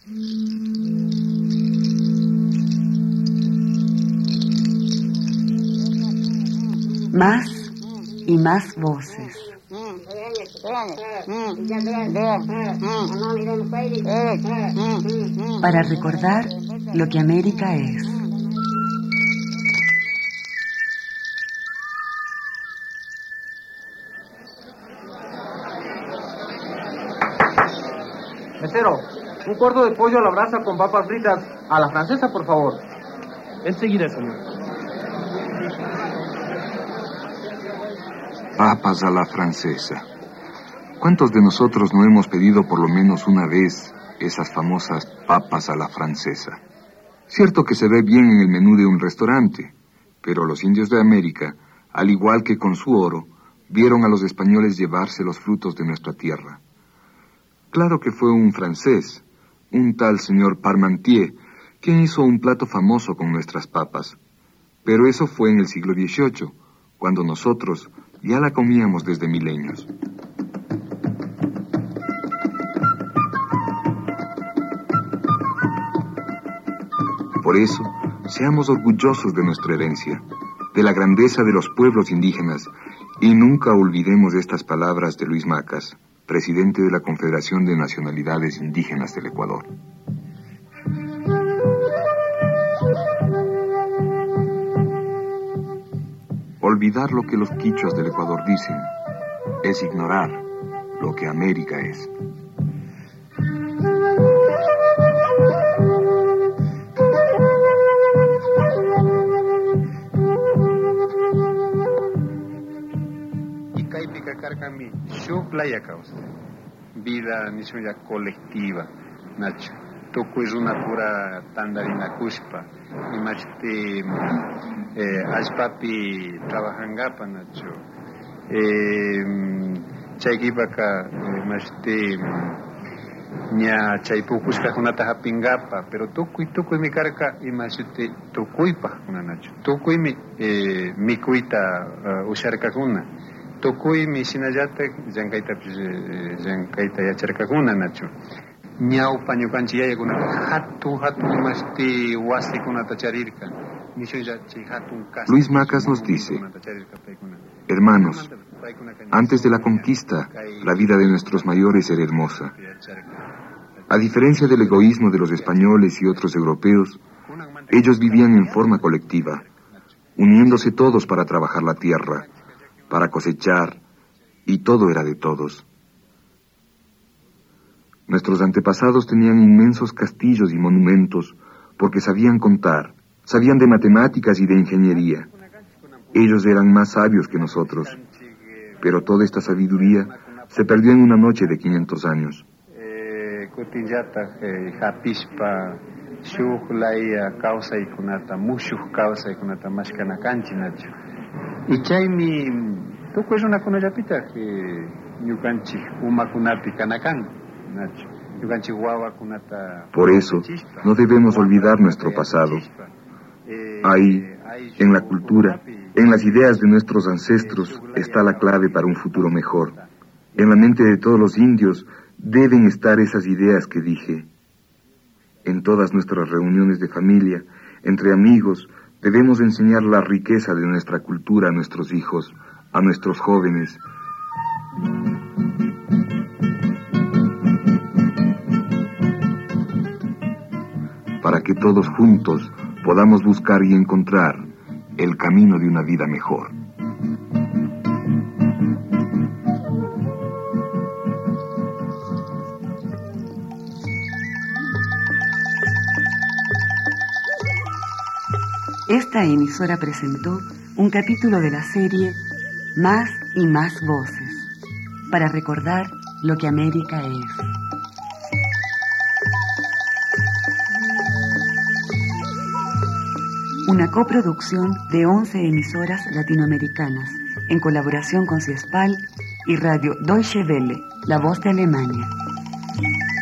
Más y más voces. Para recordar lo que América es. Mesero, un cuarto de pollo a la brasa con papas fritas a la francesa, por favor. Enseguida, señor. Papas a la francesa. ¿Cuántos de nosotros no hemos pedido por lo menos una vez esas famosas papas a la francesa? Cierto que se ve bien en el menú de un restaurante, pero los indios de América, al igual que con su oro, vieron a los españoles llevarse los frutos de nuestra tierra. Claro que fue un francés, un tal señor Parmentier, quien hizo un plato famoso con nuestras papas. Pero eso fue en el siglo XVIII, cuando nosotros ya la comíamos desde milenios. Por eso, seamos orgullosos de nuestra herencia, de la grandeza de los pueblos indígenas, y nunca olvidemos estas palabras de Luis Macas, presidente de la Confederación de Nacionalidades Indígenas del Ecuador. Olvidar lo que los quichuas del Ecuador dicen es ignorar lo que América es. Vida nisoya colectiva, Nacho. Toco es una pura tandarina cuspa. Y machete aspapi trabajangapa, Nacho. Chaykipaka machete ña chaypukusca kunata hapingapa, pero tokuy mi carca y machete tokuypa kuna, Nacho. Tokuy mikuita usharka kuna. Tokuy mi sinayata llankayta yacharkakuna, Nacho. Ñawpa ñukanchik yayakuna hatun masti wasikunata charirka. Luis Macas nos dice: hermanos, antes de la conquista, la vida de nuestros mayores era hermosa. A diferencia del egoísmo de los españoles y otros europeos, ellos vivían en forma colectiva, uniéndose todos para trabajar la tierra, para cosechar, y todo era de todos. Nuestros antepasados tenían inmensos castillos y monumentos porque sabían contar, sabían de matemáticas y de ingeniería. Ellos eran más sabios que nosotros, pero toda esta sabiduría se perdió en una noche de 500 años. Y chaymi tuco es una conallapita que ñukanchik umakunapi kanakan, Nacho. Ñukanchik wawakunata. Por eso no debemos olvidar nuestro pasado. Ahí, en la cultura, en las ideas de nuestros ancestros, está la clave para un futuro mejor. En la mente de todos los indios deben estar esas ideas que dije. En todas nuestras reuniones de familia, entre amigos, debemos enseñar la riqueza de nuestra cultura a nuestros hijos, a nuestros jóvenes. Para que todos juntos podamos buscar y encontrar el camino de una vida mejor. Esta emisora presentó un capítulo de la serie Más y más voces, para recordar lo que América es. Una coproducción de 11 emisoras latinoamericanas, en colaboración con CIESPAL y Radio Deutsche Welle, la voz de Alemania.